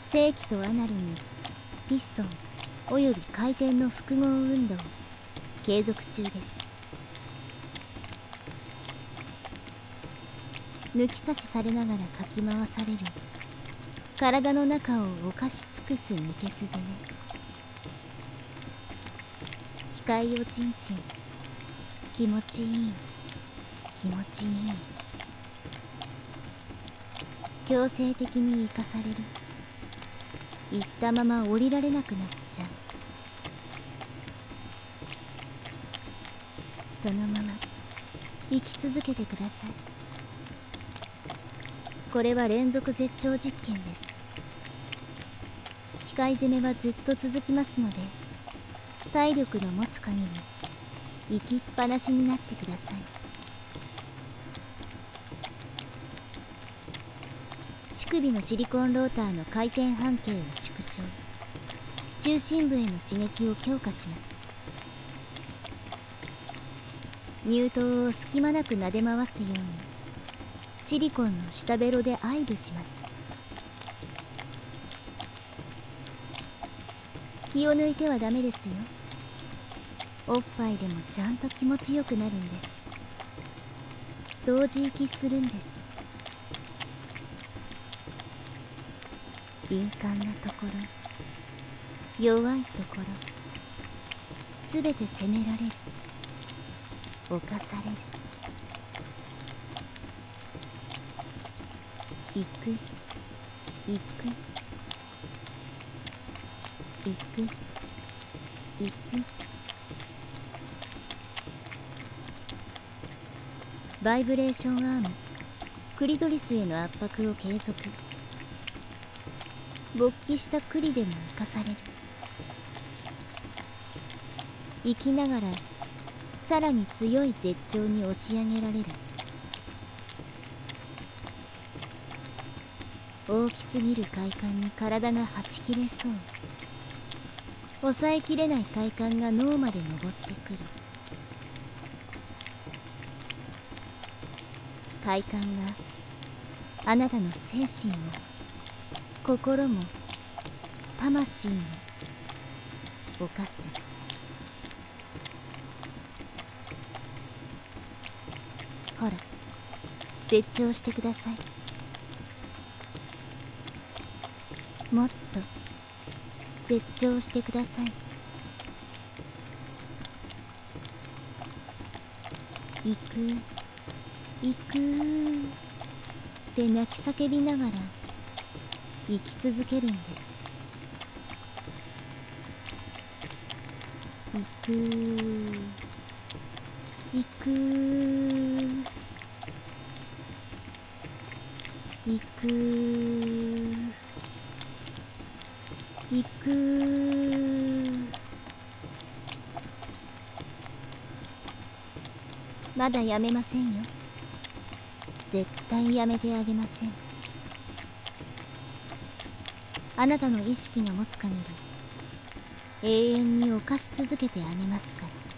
正規とアナルにピストンおよび回転の複合運動継続中です。抜き差しされながらかき回される体の中を侵し尽くす二血攻め。機械おちんちん気持ちいい気持ちいい。強制的に生かされる。言ったまま降りられなくなっちゃう。そのまま生き続けてください。これは連続絶頂実験です。機械攻めはずっと続きますので、体力の持つ限り生きっぱなしになってください。乳首のシリコンローターの回転半径を縮小、中心部への刺激を強化します。乳頭を隙間なく撫で回すようにシリコンの下ベロで愛撫します。気を抜いてはダメですよ。おっぱいでもちゃんと気持ちよくなるんです。同時息するんです。敏感なところ、弱いところ、すべて責められる、侵される。行く行く行く行く。バイブレーションアームクリトリスへの圧迫を継続。勃起したクリでも生かされる。生きながらさらに強い絶頂に押し上げられる。大きすぎる快感に体がはち切れそう。抑えきれない快感が脳まで登ってくる。快感があなたの精神も心も魂も侵す。ほら、絶頂してください。もっと絶頂してください。行く行くって泣き叫びながら生き続けるんです。行く行く行く行く。まだやめませんよ。絶対やめてあげません。あなたの意識が持つ限り永遠に犯し続けてあげますから。